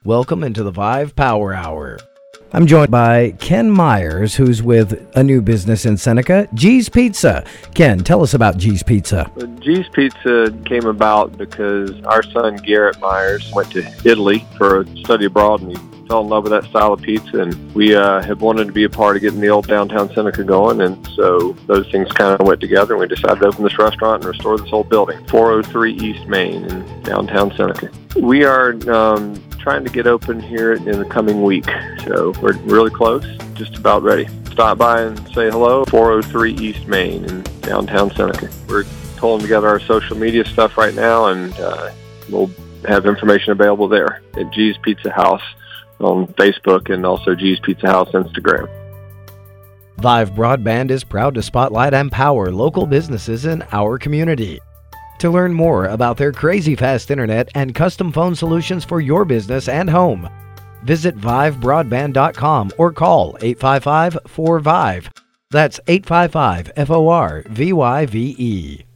Welcome into the Vive Power Hour. I'm joined by Ken Myers, who's with a new business in Seneca, G's Pizza. Ken, tell us about G's Pizza. G's Pizza came about because our son Garrett Myers went to Italy for a study abroad, and he fell in love with that style of pizza, and we have wanted to be a part of getting the old downtown Seneca going, and so those things kind of went together, and we decided to open this restaurant and restore this whole building, 403 East Main in downtown Seneca. We are trying to get open here in the coming week, so we're really close, just about ready. Stop by and say hello, 403 East Main in downtown Seneca. We're pulling together our social media stuff right now, and we'll have information available there at G's Pizza House on Facebook and also G's Pizza House Instagram. Vive Broadband is proud to spotlight and power local businesses in our community. To learn more about their crazy fast internet and custom phone solutions for your business and home, visit vivebroadband.com or call 855-4VIVE. That's 855-FORVYVE.